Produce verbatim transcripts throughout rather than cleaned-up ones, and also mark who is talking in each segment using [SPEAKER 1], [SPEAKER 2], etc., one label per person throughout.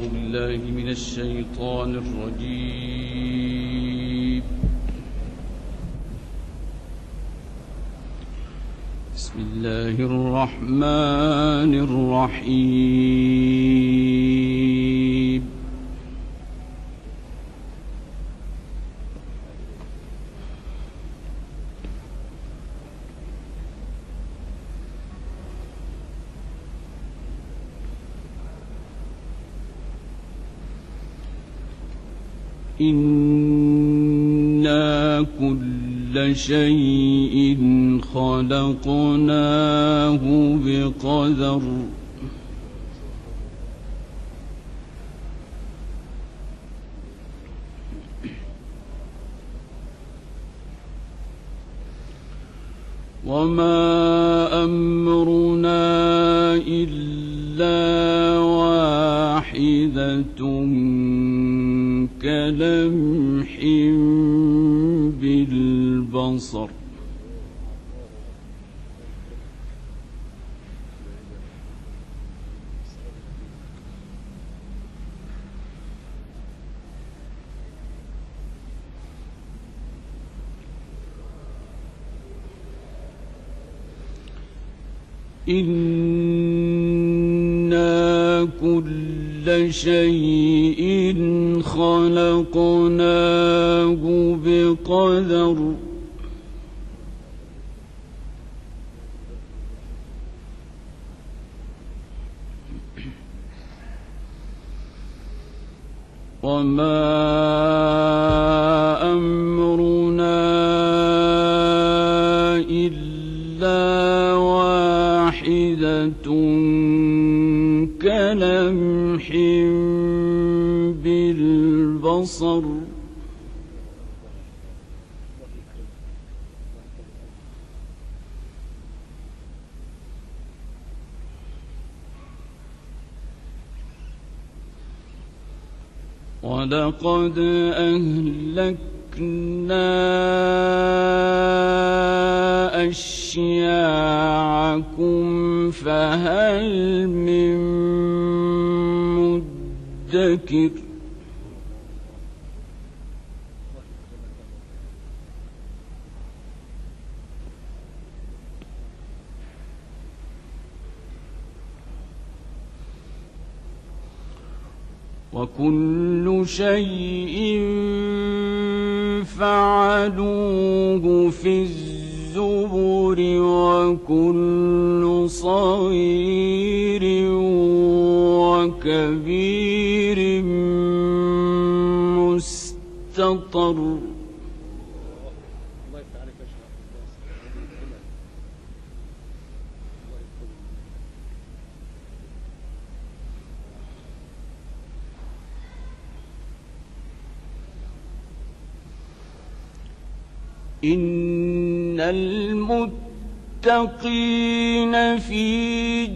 [SPEAKER 1] بالله من الشيطان الرجيم. بسم الله الرحمن الرحيم. إنا كل شيء خلقناه بقدر وما أمرنا إلا واحدة كلمح بالبصر إنا كل شيء خلقناه بقدر وما أمرنا إلا واحدة كلمح بالبصر ولقد أهلكنا أشياعكم فهل من مدكر وكل شيء فعلوه في الزبر وكل صغير وكبير مستطر إن المتقين في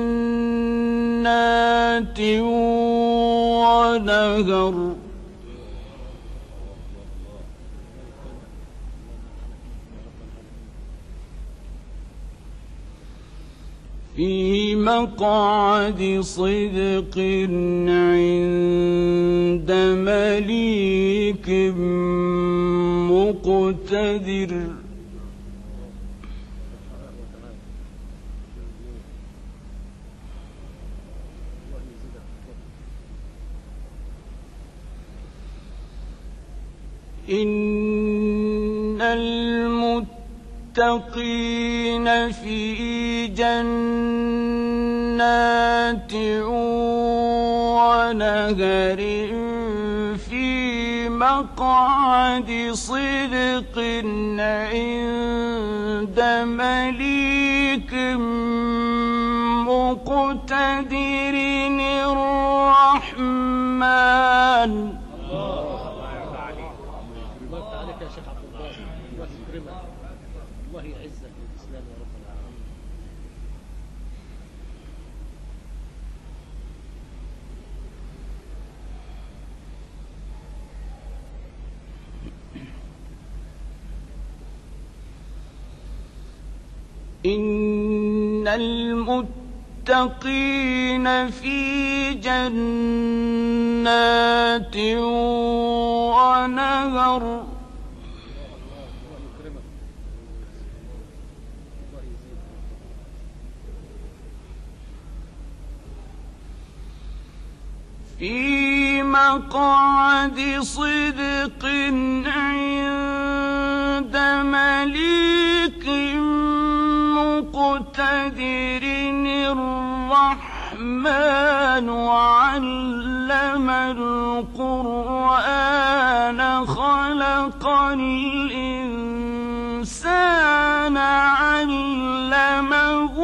[SPEAKER 1] جنات ونهر في مقعد صدق عند مليك مقتدر إن المتقين في جنات ونهر في مقعد صدق عند مليك مقتدر الرحمن.
[SPEAKER 2] الله يعزك بالإسلام يا رب العالمين.
[SPEAKER 1] إن المتقين المتقين في جنات ونهر في مقعد صدق عند مليك مقتدر الرحمن علم القرآن خلق الإنسان علمه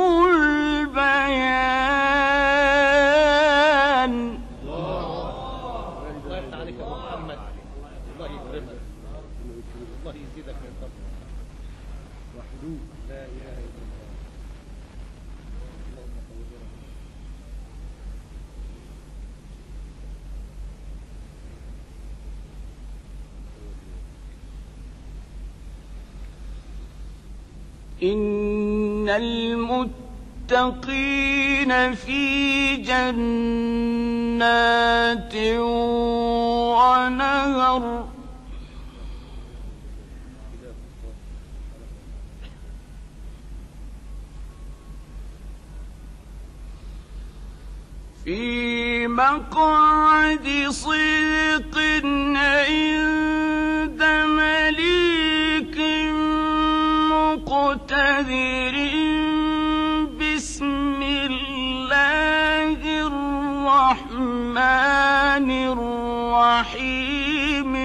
[SPEAKER 1] البيان.
[SPEAKER 2] الله يفتح عليك يا ابو محمد، الله يكرمك، الله يزيدك من فضله. وحدوه لا اله الا الله. اللهم طولنا.
[SPEAKER 1] إن المتقين في جنات ونهر في مقعد صدق عند مليك مقتدر بسم الله الرحمن الرحيم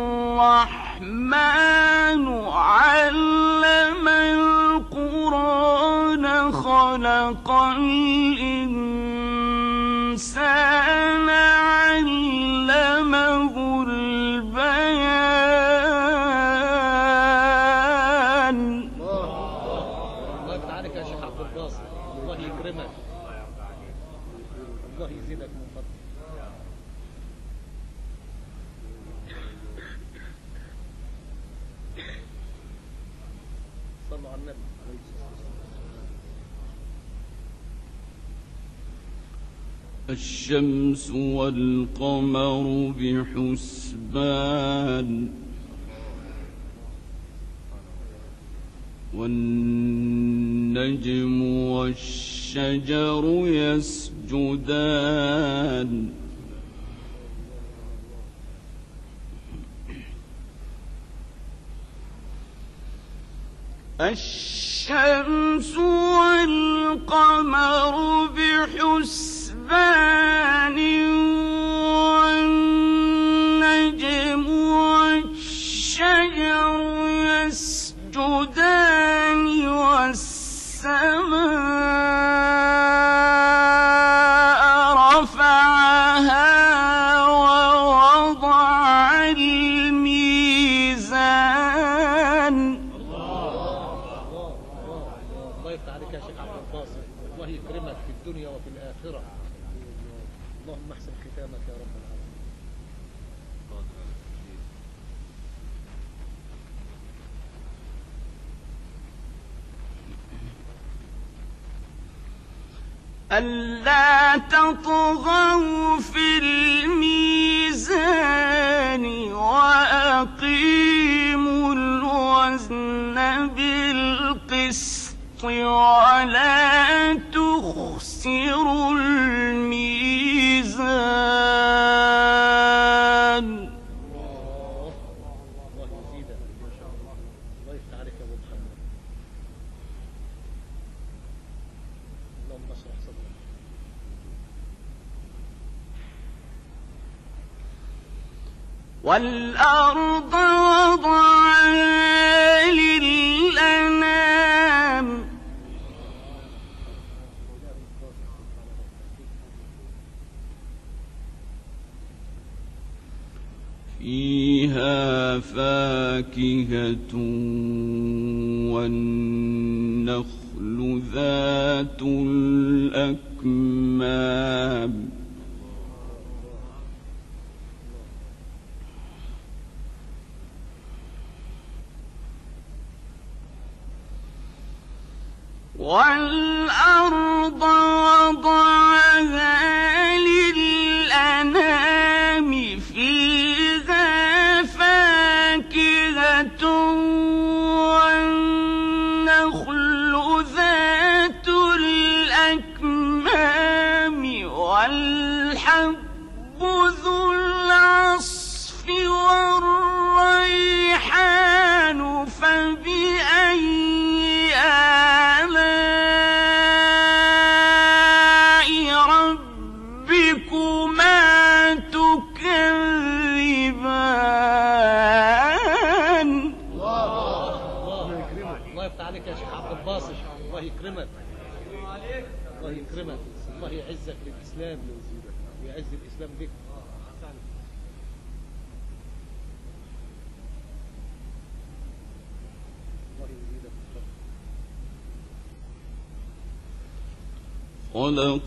[SPEAKER 1] الرحمن علم القرآن خلق الإنسان علمه البيان.
[SPEAKER 2] الله يفتح عليك يا شيخ عبد الباسط، الله يكرمك، الله يزيدك من فضله. صلوا على النبي.
[SPEAKER 1] الشمس والقمر بحسبان والنجم والشجر يسجدان الشمس والقمر بحسبان والنجم والشجر يسجدان والسماء رفعها ووضع الميزان.
[SPEAKER 2] الله يفتح عليك يا شيخ عبد الباسط، الله يكرمك في الدنيا وفي الآخرة. اللهم احسن ختامك يا رب العالمين.
[SPEAKER 1] ألا تطغوا في الميزان وأقيموا الوزن بالقسط ولا تخسروا الميزان.
[SPEAKER 2] الله الله يزيدك ما شاء الله، الله يفتح عليك يا ابو محمد. اللهم اشرح صدرك.
[SPEAKER 1] والأرض وضعها للأنام فيها فاكهة والنخل ذات الأكمام والأرض الحب ذو العصف والريحان فبأي آلاء ربكما تكذبان.
[SPEAKER 2] الله يكرمك. الله يفتح عليك يا شيخ عبد الباسط. الله يكرمك. الله يكرمك. الله يعزك للإسلام ويعز الإسلام بك. الله يزيدك.
[SPEAKER 1] خلق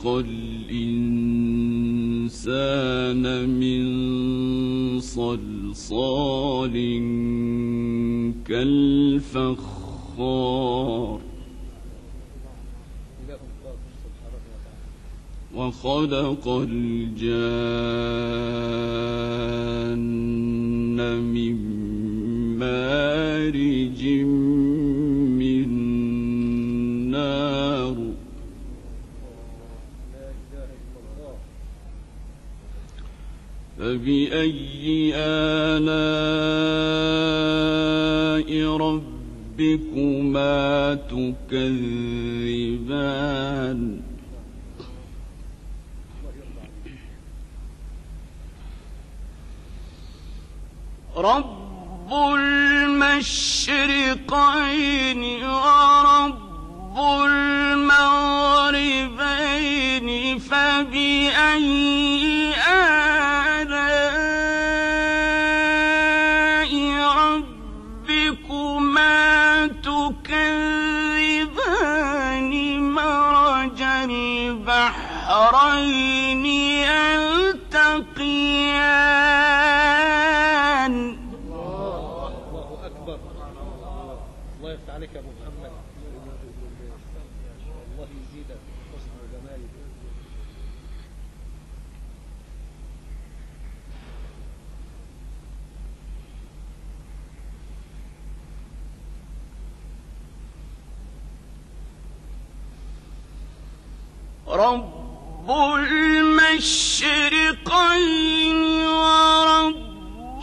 [SPEAKER 1] الإنسان من صلصال كالفخار وخلق الجان من مارج من نار فبأي آلاء ربكما تكذبان. رب المشرقين ورب المغربين فبأي آلاء ربكما تكذبان. مرج البحرين يلتقيان.
[SPEAKER 2] الله أكبر. الله يفتح عليك يا أبو محمد. الله يزيدك حسن وجمالك.
[SPEAKER 1] رب المشرقين ورب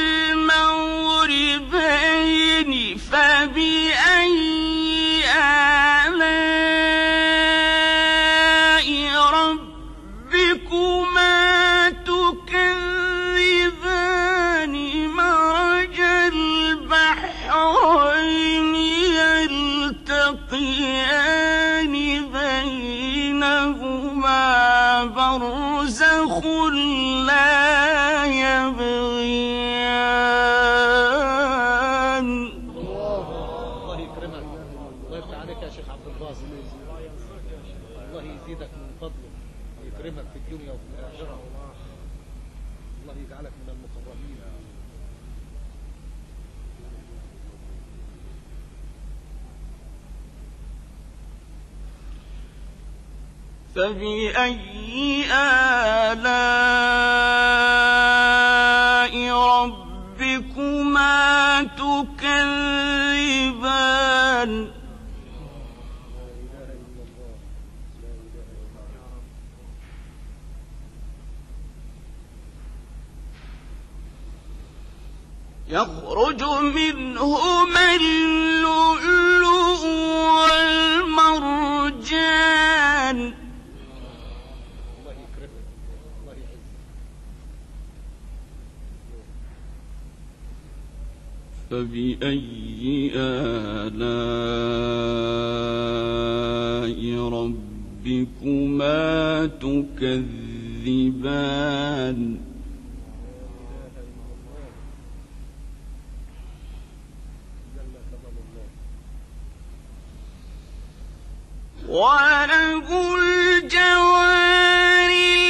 [SPEAKER 1] المغربين فبأي آلاء ربكما تكذبان. مرج البحرين يلتقيان بينهما برزخ لا يبغيان.
[SPEAKER 2] الله يكرمك. الله يفتح عليك يا شيخ عبد الباسط. الله يزيدك من فضله ويكرمك في الدنيا وفي الآخرة. الله يجعلك من المقربين.
[SPEAKER 1] فبأي آلاء ربكما تكذبان. يخرج منهما اللؤلؤ والمرجان.
[SPEAKER 2] الله يكرمك. الله يعزك.
[SPEAKER 1] فبأي آلاء ربكما تكذبان. وله الجوار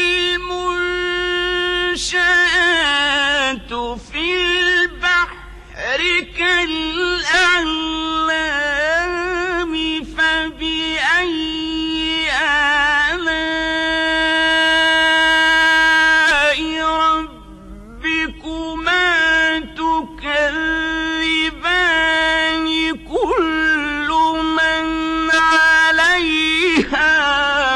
[SPEAKER 1] المنشآت في البحر كالأعلام فبأي آلاء ربكما تكذبان. كل من عليها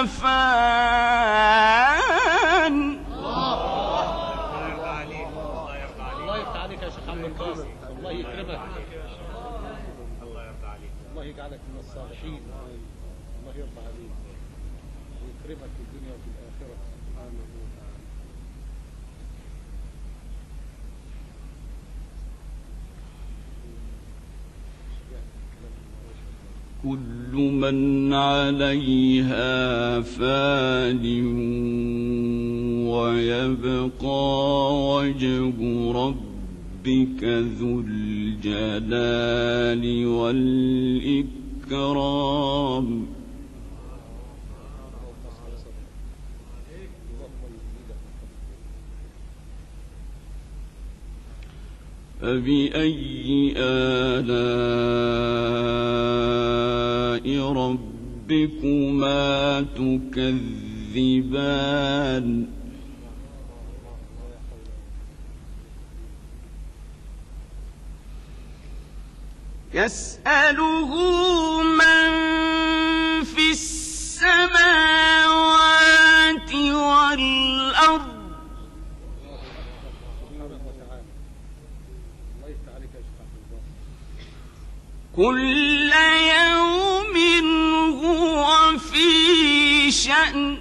[SPEAKER 2] يكرمك في الدنيا وفي الآخرة.
[SPEAKER 1] كل من عليها فان ويبقى وجه ربك ذو الجلال والإكرام. فبأي آلاء ربكما تكذبان. يسأله من في السماوات والأرض كل يوم هو في شأن.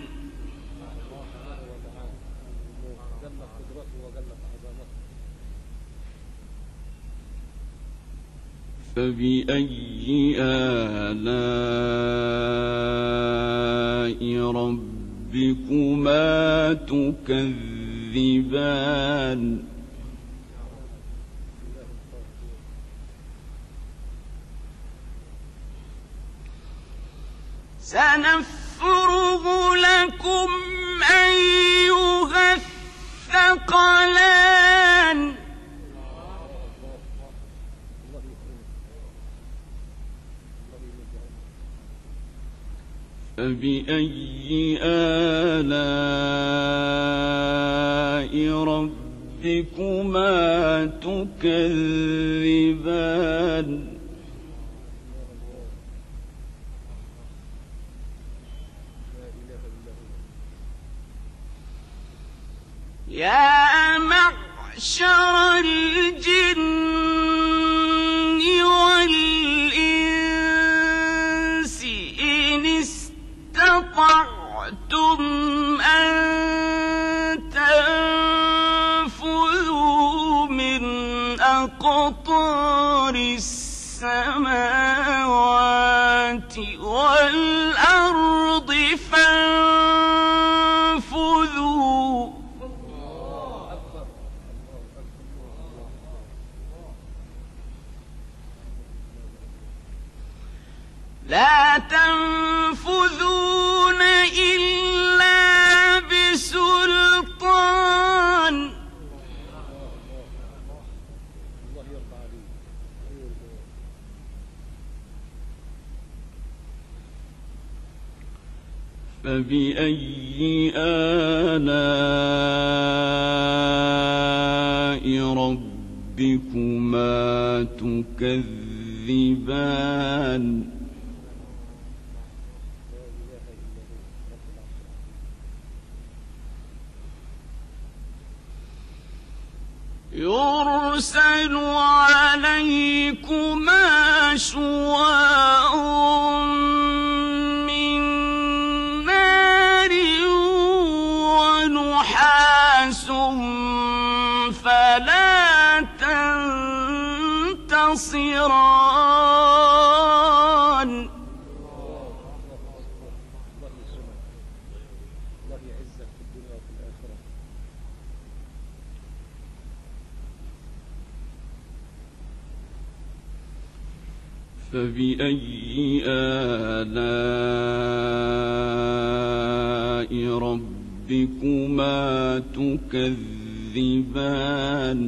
[SPEAKER 1] فبأي آلاء ربكما تكذبان. سنفرغ لكم أيها الثقلان. فبأي آلاء ربكما تكذبان. يا معشر الجن والإنس إن استطعتم أن تنفذوا من أقطار السماوات والأرض فانفذوا. لا تنفذون إلا بسلطان. فبأي آلاء ربكما تكذبان. يرسل عليكما شواظ من نار ونحاس فلا تنتصران. فبأي آلاء ربكما تكذبان.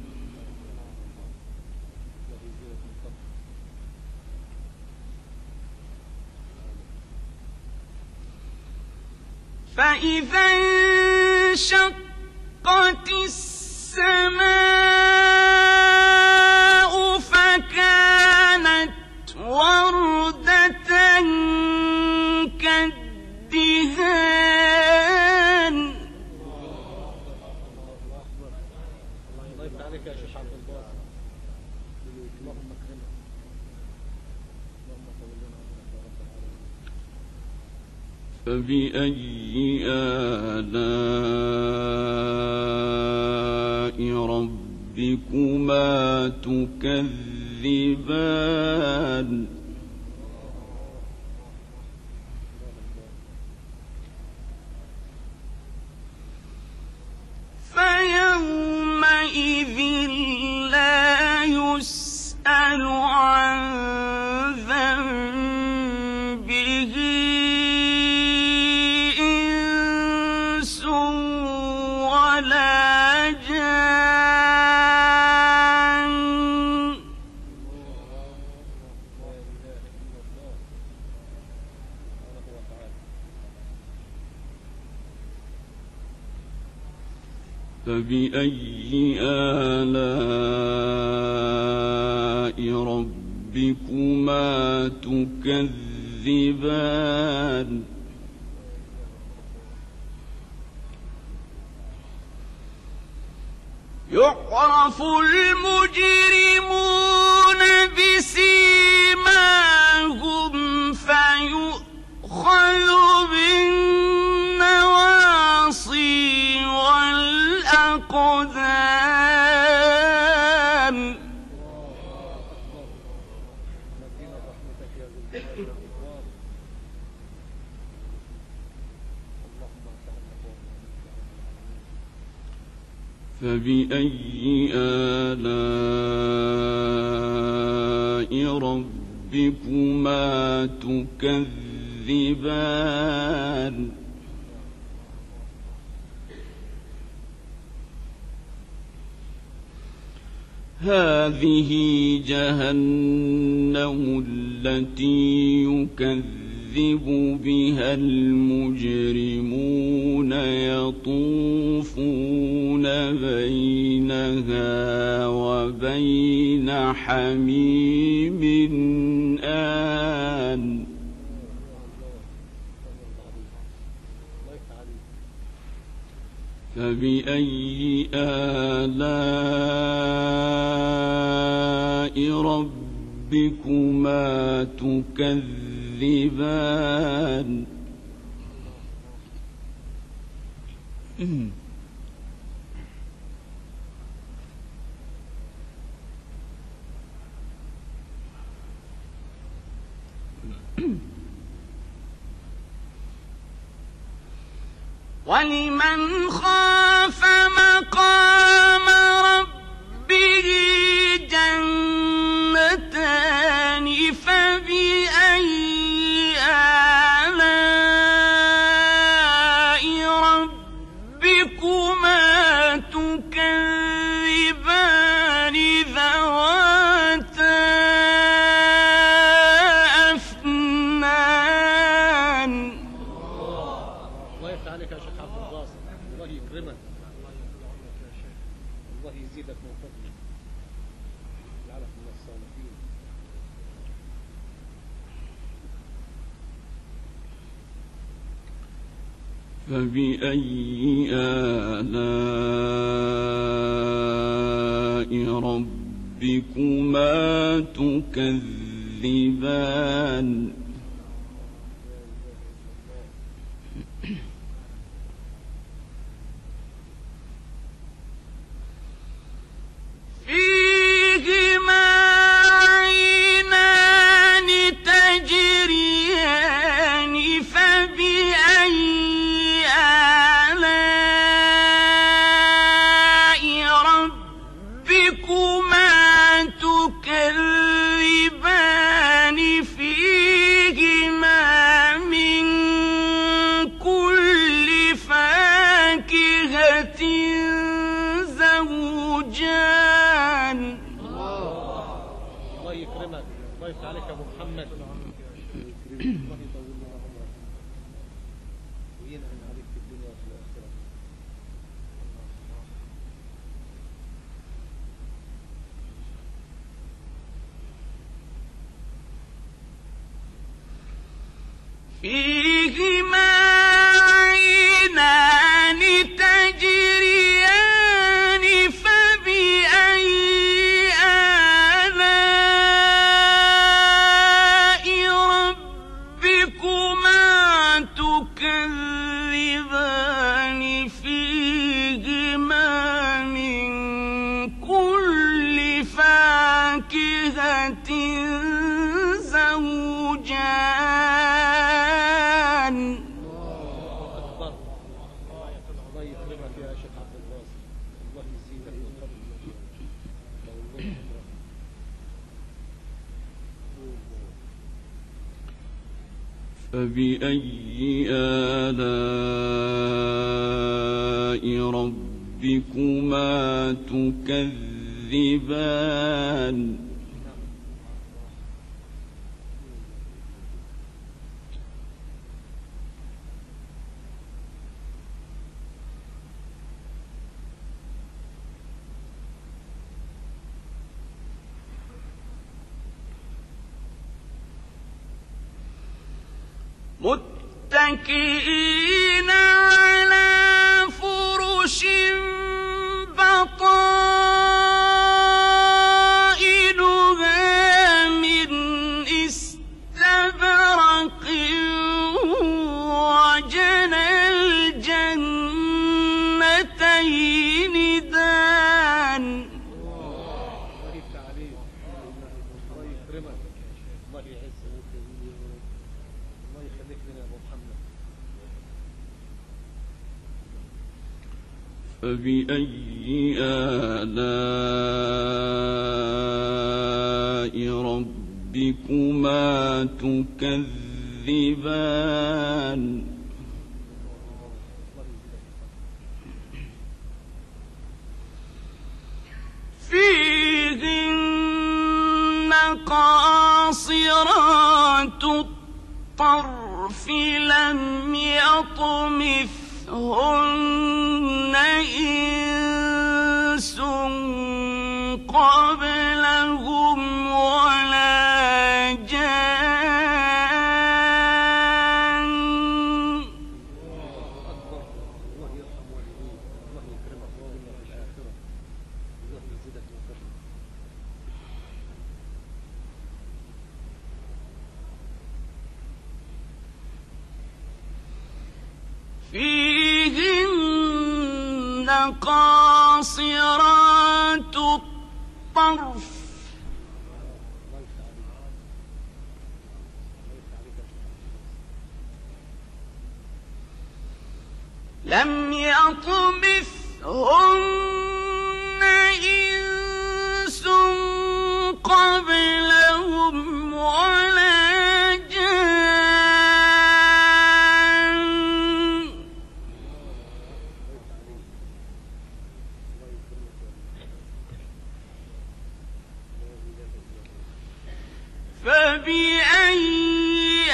[SPEAKER 1] فإذا انشقت السماء فكانت وردة كالدهان.
[SPEAKER 2] الله يفتح عليك يا شيخ عبد الباسط. اللهم اكرمك. اللهم طول لنا عمرك يا رب العالمين.
[SPEAKER 1] فبأي آلاء ربكما تكذبان فيومئذ لا يسأل عن ذنبه إنس ولا جان فبأي آلاء ربكما تكذبان يعرف المجرمون بسيماهم فيؤخذ بالنواصي والأقدام فبأي آلاء ربكما تكذبان هذه جهنم التي يكذب بها المجرمون يطوفون بينها وبين حميم آن فبأي آلاء ربكما تكذبان ولمن خاف مقام ربه جنتان فبأي آلاء ربكما تكذبان ذواتا أفنان
[SPEAKER 2] الله يفتح عليك يا شيخ عبد الباسط، الله يكرمك، الله يزيدك من فضله، يجعلك من الصالحين.
[SPEAKER 1] فبأي آلاء ربكما تكذبان فيهما عينان تجريان فبأي آلاء ربكما تكذبان فيهما من كل فاكهة زوجان
[SPEAKER 2] الله يكرمك، الله يفتح عليك يا ابو محمد، الله يطول لنا عمرك وينعم عليك في الدنيا وفي الاخره.
[SPEAKER 1] فيهما عينان تجريان فبأي آلاء ربكما تكذبان تكذبان فيهما من كل فاكهة زوجان.
[SPEAKER 2] الله أكبر. الله يكرمك يا شيخ عبد الباسط، الله يزيدك من فضله.
[SPEAKER 1] فبأي آلاء ربكما تكذبان. متكئين على فرش بطائنها من استبرق وجنى الجنتين دان.
[SPEAKER 2] الله يفتح عليك، الله يكرمك، الله يعزك، الله يخليك لنا يا ابو محمد.
[SPEAKER 1] فبأي آلاء ربكما تكذبان. فيهن قاصرات الطرف لم يطمثهن إنس قبلهم ولا جان.
[SPEAKER 2] الله يرحم والديك، الله يكرمك والله في الآخرة، الله يزيدك من فضله.
[SPEAKER 1] فيهن قاصرات الطرف
[SPEAKER 2] الله يفتح عليك، الله يفتح عليك يا شيخ.
[SPEAKER 1] لم يطمثهن إنس قبلهم ولا جان. فبأي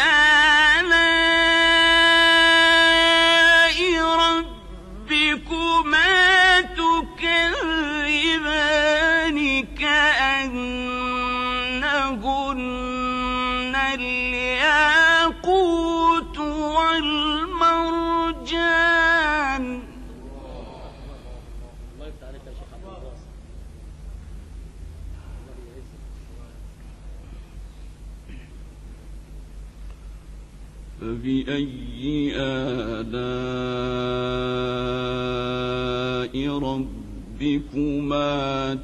[SPEAKER 1] آلاء ربكما تكذبان كأنهن الياقوت والمرجان.
[SPEAKER 2] الله يفتح عليك يا شيخ عبد الباسط، الله يعزك.
[SPEAKER 1] فبأي آلاء ربكما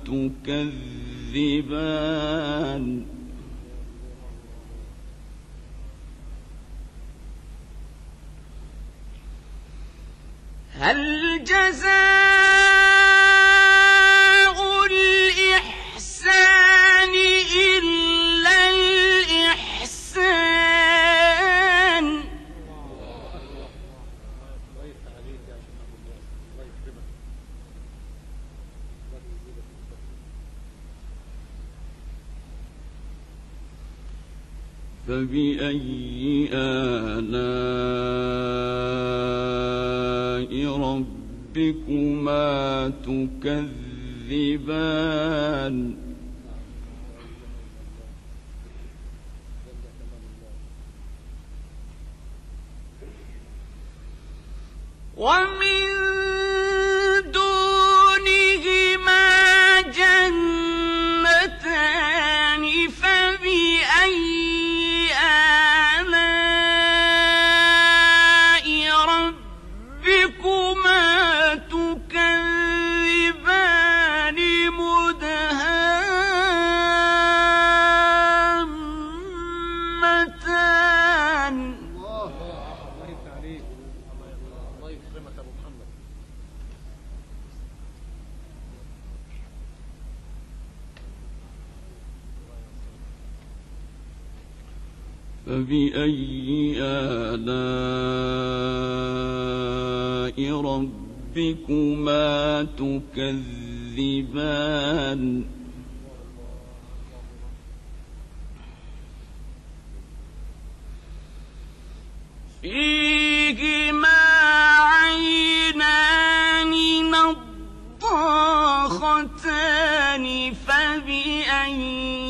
[SPEAKER 1] تكذبان. هل جزاء الإحسان إلا الإحسان.
[SPEAKER 2] الله يفتح عليك يا شيخ عبد الباسط، الله يكرمك، الله يزيدك من فضله.
[SPEAKER 1] فبأي آلاء ربكما تكذبان. ومن دونهما جنتان فبأي آلاء
[SPEAKER 2] الله يكرمك أبو محمد.
[SPEAKER 1] فبأي آلاء ربكما تكذبان فيهما عينان نضاختان فبأي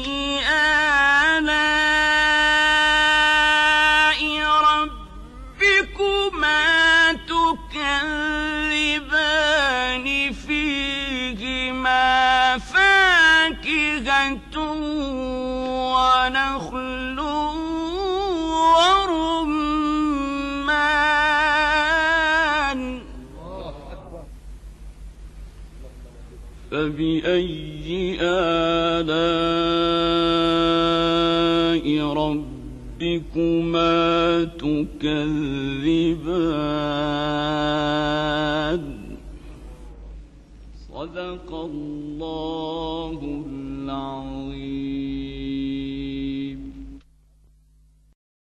[SPEAKER 1] آلاء ربكما تكذبان فيهما فاكهة ونخل فبأي آلاء ربكما تكذبان صدق الله العظيم.